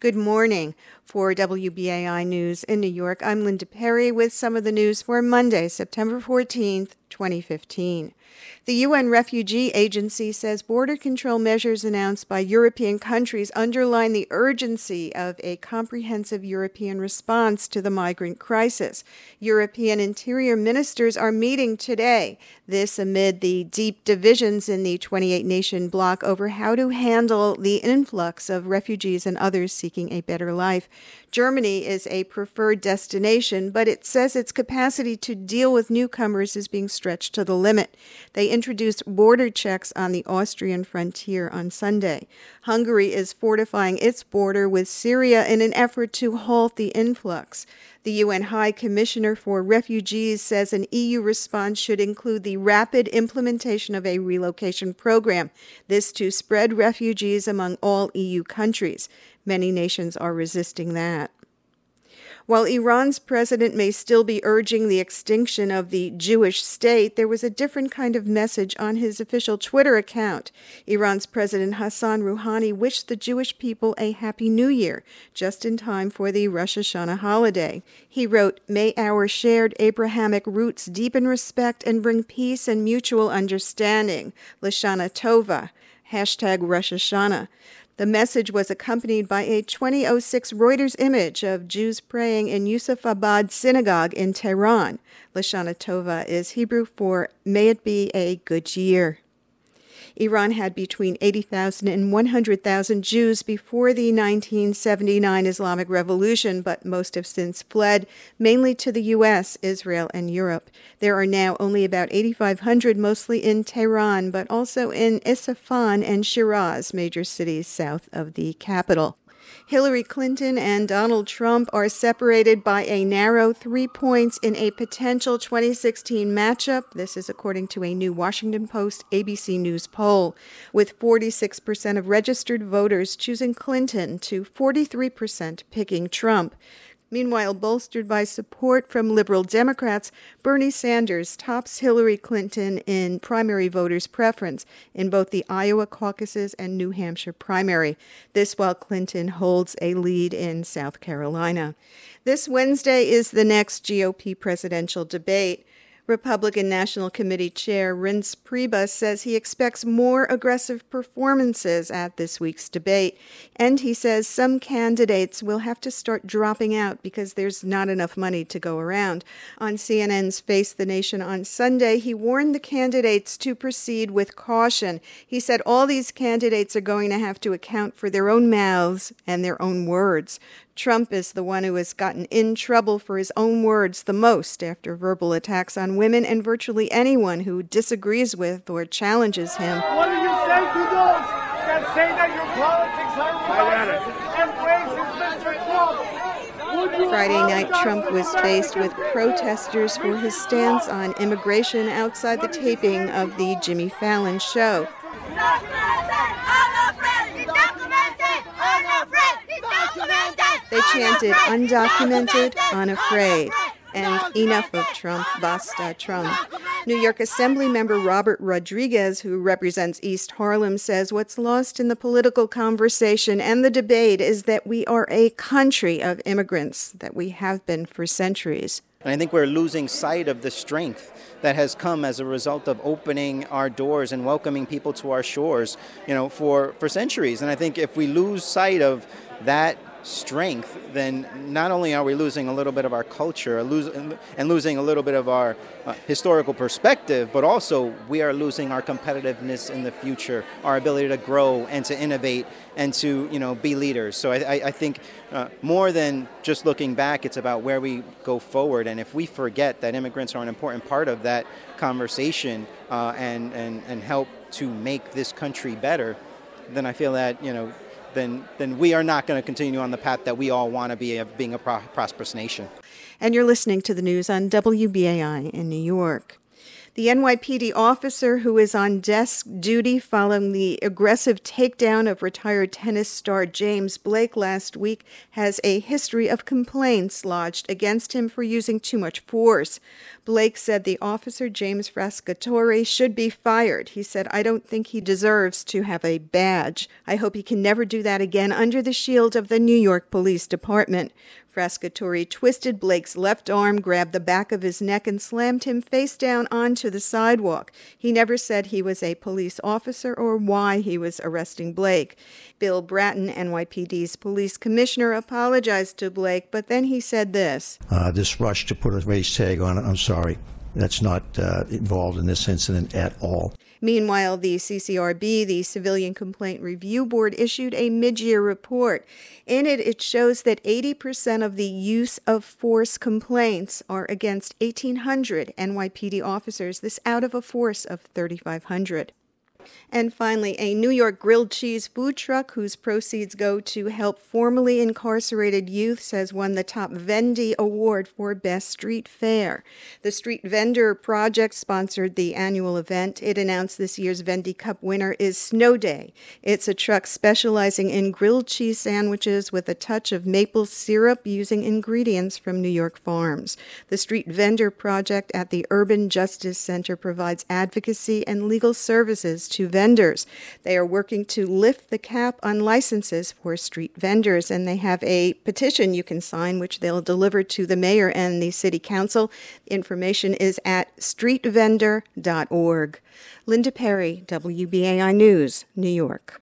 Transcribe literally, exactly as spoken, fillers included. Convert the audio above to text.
Good morning. For W B A I News in New York, I'm Linda Perry with some of the news for Monday, September fourteenth, twenty fifteen. The U N Refugee Agency says border control measures announced by European countries underline the urgency of a comprehensive European response to the migrant crisis. European interior ministers are meeting today, this amid the deep divisions in the twenty-eight nation bloc over how to handle the influx of refugees and others seeking a better life. Germany is a preferred destination, but it says its capacity to deal with newcomers is being stretched to the limit. They introduced border checks on the Austrian frontier on Sunday. Hungary is fortifying its border with Syria in an effort to halt the influx. The U N High Commissioner for Refugees says an E U response should include the rapid implementation of a relocation program, this to spread refugees among all E U countries. Many nations are resisting that. While Iran's president may still be urging the extinction of the Jewish state, there was a different kind of message on his official Twitter account. Iran's President Hassan Rouhani wished the Jewish people a Happy New Year, just in time for the Rosh Hashanah holiday. He wrote, "May our shared Abrahamic roots deepen respect and bring peace and mutual understanding. Lashana Tova, hashtag Rosh Hashanah." The message was accompanied by a twenty oh six Reuters image of Jews praying in Yusufabad Synagogue in Tehran. Lashana Tova is Hebrew for "May it be a good year." Iran had between eighty thousand and one hundred thousand Jews before the nineteen seventy-nine Islamic Revolution, but most have since fled, mainly to the U S, Israel, and Europe. There are now only about eighty-five hundred, mostly in Tehran, but also in Isfahan and Shiraz, major cities south of the capital. Hillary Clinton and Donald Trump are separated by a narrow three points in a potential twenty sixteen matchup. This is according to a new Washington Post A B C News poll, with forty-six percent of registered voters choosing Clinton to forty-three percent picking Trump. Meanwhile, bolstered by support from liberal Democrats, Bernie Sanders tops Hillary Clinton in primary voters' preference in both the Iowa caucuses and New Hampshire primary. This while Clinton holds a lead in South Carolina. This Wednesday is the next G O P presidential debate. Republican National Committee Chair Reince Priebus says he expects more aggressive performances at this week's debate, and he says some candidates will have to start dropping out because there's not enough money to go around. On C N N's Face the Nation on Sunday, he warned the candidates to proceed with caution. He said all these candidates are going to have to account for their own mouths and their own words. Trump is the one who has gotten in trouble for his own words the most after verbal attacks on women and virtually anyone who disagrees with or challenges him. What do you say to those that say that your politics are racist, Mister Trump? Friday night, Trump was faced with protesters for his stance on immigration outside the taping of the Jimmy Fallon show. They chanted, "Undocumented, unafraid," and "Enough of Trump, basta Trump." New York Assembly member Robert Rodriguez, who represents East Harlem, says what's lost in the political conversation and the debate is that we are a country of immigrants, that we have been for centuries. And I think we're losing sight of the strength that has come as a result of opening our doors and welcoming people to our shores, you know, for, for centuries. And I think if we lose sight of that strength, then not only are we losing a little bit of our culture and losing a little bit of our uh, historical perspective, but also we are losing our competitiveness in the future, our ability to grow and to innovate and to, you know, be leaders. So I, I think uh, more than just looking back, it's about where we go forward. And if we forget that immigrants are an important part of that conversation uh, and, and, and help to make this country better, then I feel that, you know, then then we are not going to continue on the path that we all want to be of being a pro- prosperous nation. And you're listening to the news on W B A I in New York. The N Y P D officer who is on desk duty following the aggressive takedown of retired tennis star James Blake last week has a history of complaints lodged against him for using too much force. Blake said the officer, James Frascatore, should be fired. He said, "I don't think he deserves to have a badge. I hope he can never do that again under the shield of the New York Police Department." Frascatore twisted Blake's left arm, grabbed the back of his neck, and slammed him face down onto the sidewalk. He never said he was a police officer or why he was arresting Blake. Bill Bratton, N Y P D's police commissioner, apologized to Blake, but then he said this. Uh, this rush to put a race tag on it, I'm sorry. That's not uh, involved in this incident at all. Meanwhile, the C C R B, the Civilian Complaint Review Board, issued a mid-year report. In it, it shows that eighty percent of the use of force complaints are against eighteen hundred N Y P D officers, this out of a force of thirty-five hundred. And finally, a New York grilled cheese food truck whose proceeds go to help formerly incarcerated youths has won the top Vendy Award for Best Street Fare. The Street Vendor Project sponsored the annual event. It announced this year's Vendy Cup winner is Snow Day. It's a truck specializing in grilled cheese sandwiches with a touch of maple syrup using ingredients from New York farms. The Street Vendor Project at the Urban Justice Center provides advocacy and legal services to vendors. They are working to lift the cap on licenses for street vendors, and they have a petition you can sign, which they'll deliver to the mayor and the city council. Information is at street vendor dot org. Linda Perry, W B A I News, New York.